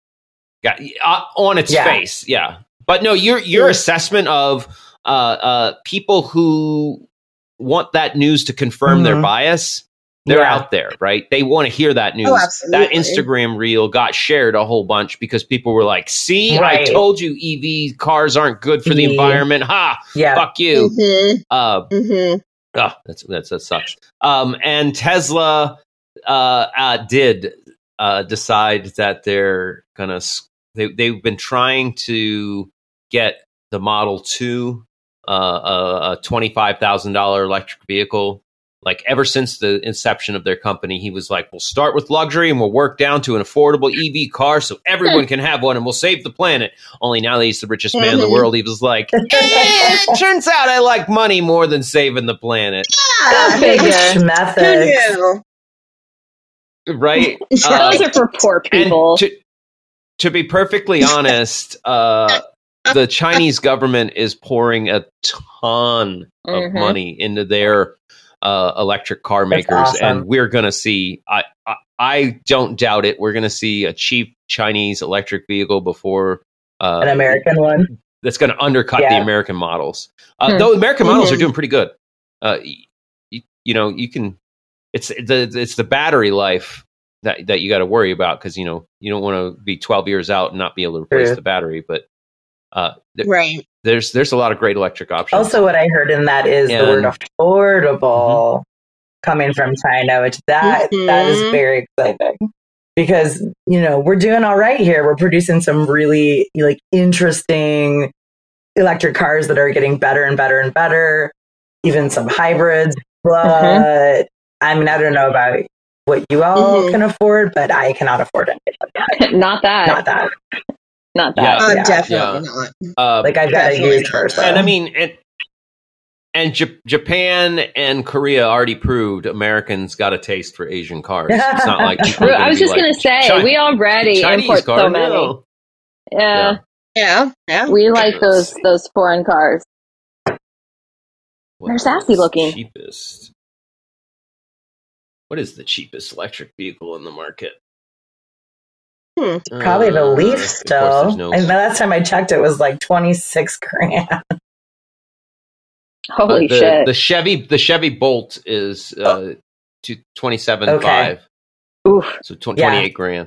on its face. Yeah, but no, your assessment of people who want that news to confirm their bias, they're out there, right? They want to hear that news. That Instagram reel got shared a whole bunch because people were like, see, I told you EV cars aren't good for the environment. Ha! Yeah. Fuck you. That sucks. And Tesla did decide that they're gonna. They've been trying to get the Model 2, a $25,000 electric vehicle. Like ever since the inception of their company, he was like, "We'll start with luxury and we'll work down to an affordable EV car so everyone can have one and we'll save the planet." Only now that he's the richest man in the world, he was like, "It turns out I like money more than saving the planet." Right? Those are for poor people. To be perfectly honest, the Chinese government is pouring a ton of money into their electric car makers, awesome. And we're going to see. I don't doubt it. We're going to see a cheap Chinese electric vehicle before an American one that's going to undercut the American models. Though American models are doing pretty good. You can. It's the battery life that you got to worry about because you don't want to be 12 years out and not be able to replace the battery. But there's a lot of great electric options. Also, what I heard in that is the word affordable coming from China, which that is very exciting because we're doing all right here. We're producing some really interesting electric cars that are getting better and better and better. Even some hybrids, but I mean, I don't know about what you all can afford, but I cannot afford it. Not that. Yeah. Definitely not. I've got to use first. And I mean, and Japan and Korea already proved Americans got a taste for Asian cars. It's not like I was just going to say, we already import so many. Yeah. We like those foreign cars. They're sassy looking. Cheapest. What is the cheapest electric vehicle in the market? Probably the Leaf still. No... And the last time I checked, it was like $26,000. Holy shit! The Chevy Bolt is $27,500. Okay. Oof. So $28,000.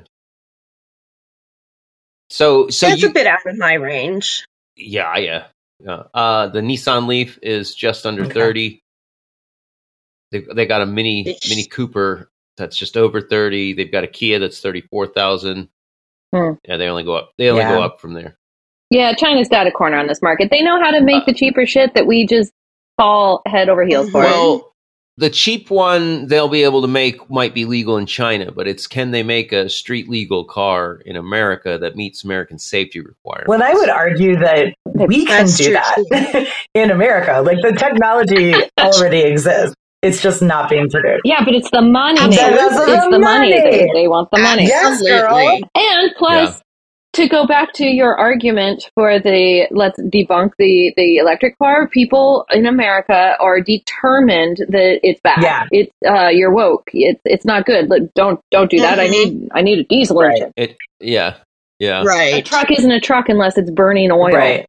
So that's a bit out of my range. Yeah. The Nissan Leaf is just under 30. They got a Mini Cooper that's just over 30. They've got a Kia that's 34,000. Yeah, they only go up. They only go up from there. Yeah, China's got a corner on this market. They know how to make the cheaper shit that we just fall head over heels for. Well, the cheap one they'll be able to make might be legal in China, but it's can they make a street legal car in America that meets American safety requirements? Well, I would argue that we can do that in America. Like the technology already exists. It's just not being produced. Yeah, but it's the money. It's the money. They want the money. Yes, girl. And plus, to go back to your argument for let's debunk the electric car, people in America are determined that it's bad. Yeah. It's you're woke. It's not good. Like, don't do that. I need a diesel engine. Yeah. Right. A truck isn't a truck unless it's burning oil. Right.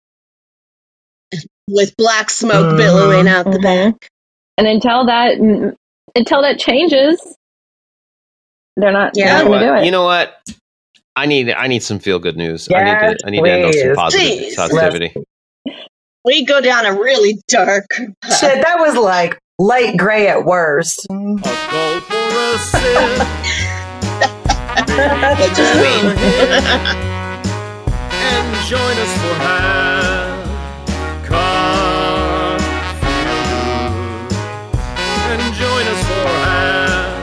With black smoke billowing out the back. And until that changes, they're not going to do it. You know what? I need some feel good news. Yes, I need to end on some positivity. We go down a really dark path. Shit, that was like light gray at worst. A goal for a sip. Just wait. And join us for half cock feel good. And join us for half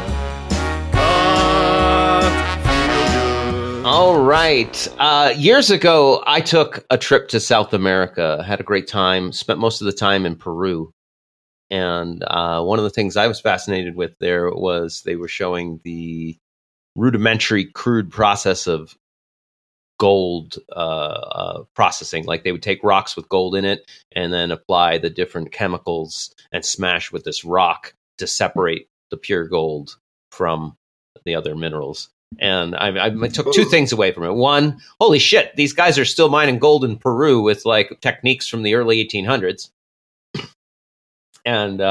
cock feel good. All right. Years ago, I took a trip to South America. Had a great time. Spent most of the time in Peru. And one of the things I was fascinated with there was they were showing the rudimentary, crude process of gold processing. Like they would take rocks with gold in it and then apply the different chemicals and smash with this rock to separate the pure gold from the other minerals. And I took two things away from it. One, holy shit, these guys are still mining gold in Peru with like techniques from the early 1800s. And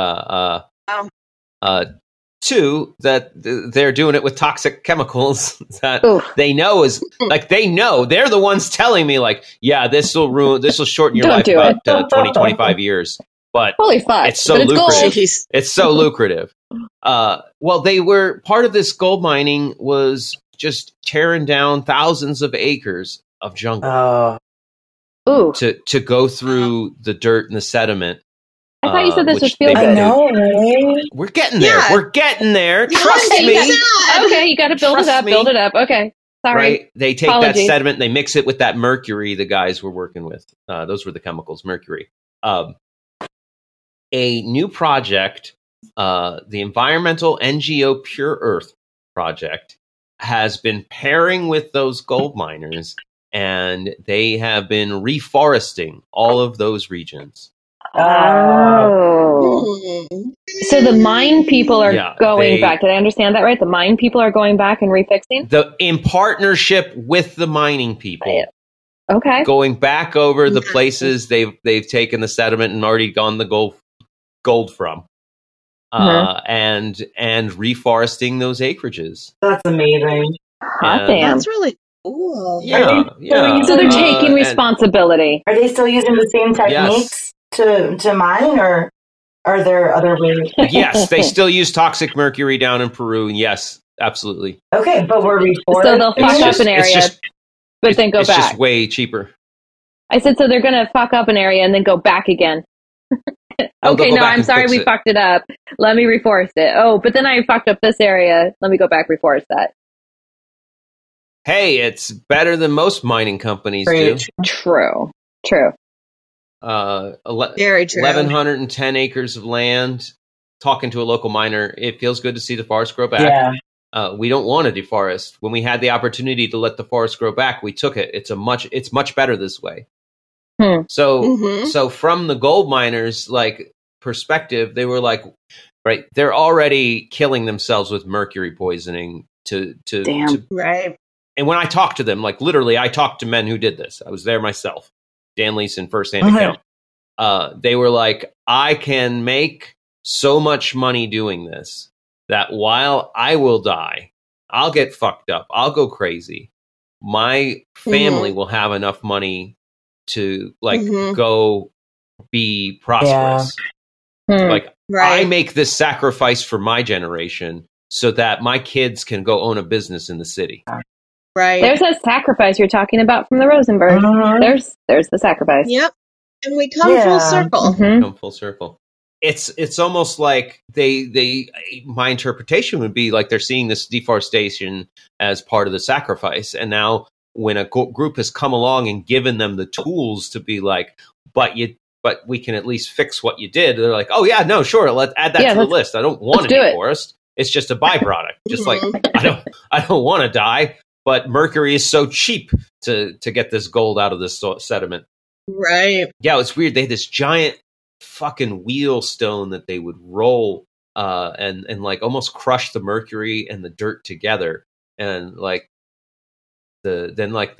two, that they're doing it with toxic chemicals that they know is like they're the ones telling me like, yeah, this will shorten your life about 20, 25 years. But holy fuck, it's so lucrative. It's so lucrative. Well, they were part of this gold mining was just tearing down thousands of acres of jungle to go through the dirt and the sediment. I thought you said this was feel good. I know, right? We're getting there. Yeah. We're getting there. Trust me. Okay, you got to build it up. Build it up. Okay, sorry. Right? They take that sediment and they mix it with that mercury the guys were working with. Those were the chemicals, mercury. A new project, the environmental NGO Pure Earth Project, has been pairing with those gold miners, and they have been reforesting all of those regions. Oh. So the mine people are going back. Did I understand that right? The mine people are going back and refixing? In partnership with the mining people. Okay. Going back over the places they've taken the sediment and already gone the gold from. And reforesting those acreages. That's amazing. Hot damn. That's really cool. Yeah. So they're taking responsibility. Are they still using the same techniques to mine, or are there other ways? Yes, they still use toxic mercury down in Peru. Yes, absolutely. Okay, but we're reforesting. So they'll fuck up an area, but then go back. It's just way cheaper. I said, so they're going to fuck up an area and then go back again. Okay, no, I'm sorry we fucked it up. Let me reforest it. Oh, but then I fucked up this area. Let me go back, reforest that. Hey, it's better than most mining companies do. True. Very true. 1,110 acres of land. Talking to a local miner, it feels good to see the forest grow back. Yeah. We don't want to deforest. When we had the opportunity to let the forest grow back, we took it. It's much better this way. So from the gold miners' like perspective, they were like, right, they're already killing themselves with mercury poisoning to right. and when I talked to them, like literally, I talked to men who did this. I was there myself. Dan Leeson, firsthand account. They were like, I can make so much money doing this that while I will die, I'll get fucked up, I'll go crazy. My family will have enough money to go be prosperous. Like I make this sacrifice for my generation so that my kids can go own a business in the city. Right. There's a sacrifice you're talking about from the Rosenberg. There's the sacrifice. Yep. And we come full circle. Come full circle. It's almost like they my interpretation would be like they're seeing this deforestation as part of the sacrifice, and now when a group has come along and given them the tools to be like, but we can at least fix what you did, they're like, oh yeah, no, sure, let's add that to the list. I don't want any forest. It's just a byproduct. Just like I don't want to die, but mercury is so cheap to get this gold out of this sediment. Right. Yeah, it's weird. They had this giant fucking wheel stone that they would roll and like almost crush the mercury and the dirt together, and like I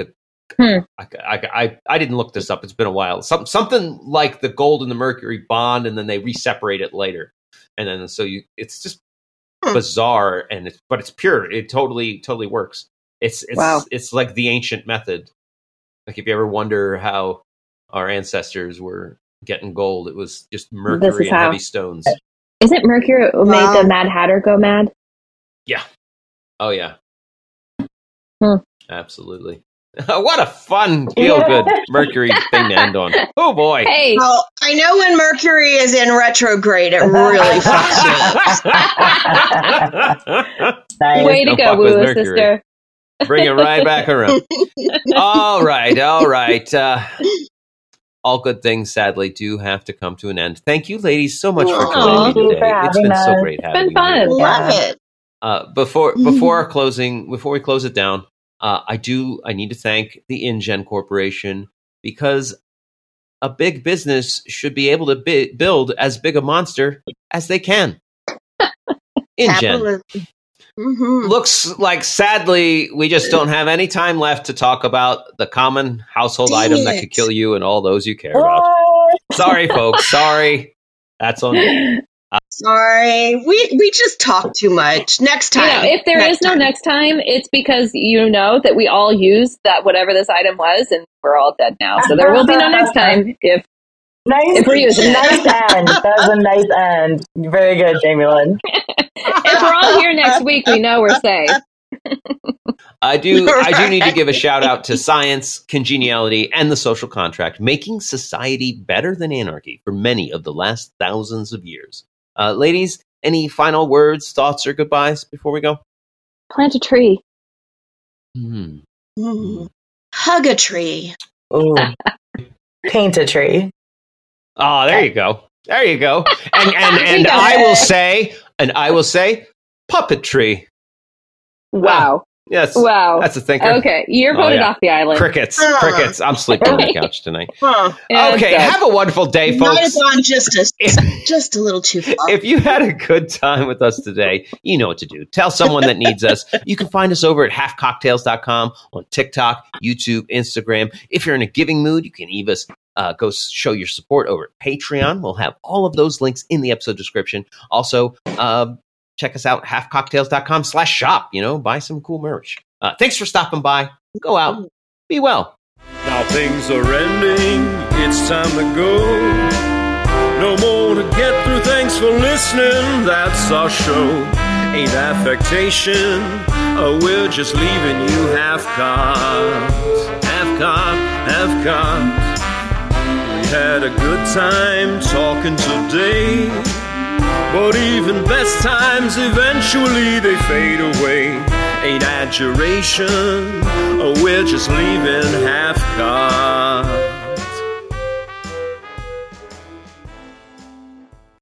didn't look this up. It's been a while. Something like the gold and the mercury bond, and then they re-separate it later, and then it's just bizarre, but it's pure. It totally works. It's like the ancient method. Like if you ever wonder how our ancestors were getting gold, it was just mercury and heavy stones. Isn't mercury what made the Mad Hatter go mad? Yeah. Oh yeah. Absolutely. What a fun, feel-good Mercury thing to end on. Oh boy. Hey. Well, I know when Mercury is in retrograde, it really fucks you up. Nice. Way to go, Woo sister. Bring it right back around. All right. All good things, sadly, do have to come to an end. Thank you, ladies, so much for joining me today. It's been so great having you. It's been fun. Love it. Before we close it down, I need to thank the InGen Corporation, because a big business should be able to build as big a monster as they can. InGen. Looks like, sadly, we just don't have any time left to talk about the common household item that could kill you and all those you care about. Sorry, folks. Sorry. That's on me. Sorry. We just talk too much. Next time. If there is no next time, it's because you know that we all used that whatever this item was, and we're all dead now. So there will be no next time if we're using it. Nice end. That was a nice end. Very good, Jamie Lynn. If we're all here next week, we know we're safe. I do need to give a shout out to science, congeniality, and the social contract, making society better than anarchy for many of the last thousands of years. Ladies, any final words, thoughts, or goodbyes before we go? Plant a tree. Hug a tree. Ooh. Paint a tree. Oh, there you go. There you go. And I will say puppetry. Wow. Yes. Wow. That's a thinker. Okay. You're voted off the island. Crickets. I'm sleeping on the couch tonight. Yeah, okay. Have a wonderful day, folks. Might have gone just a little too far. If you had a good time with us today, you know what to do. Tell someone that needs us. You can find us over at halfcocktails.com, on TikTok, YouTube, Instagram. If you're in a giving mood, you can even go show your support over at Patreon. We'll have all of those links in the episode description. Also, check us out, halfcocktails.com/shop. Buy some cool merch. Thanks for stopping by. Go out. Be well. Now things are ending. It's time to go. No more to get through. Thanks for listening. That's our show. Ain't affectation. We're just leaving you half-cocked. Half-cocked. We had a good time talking today. But even best times, eventually they fade away. Ain't adjuration, we're just leaving half-cocked.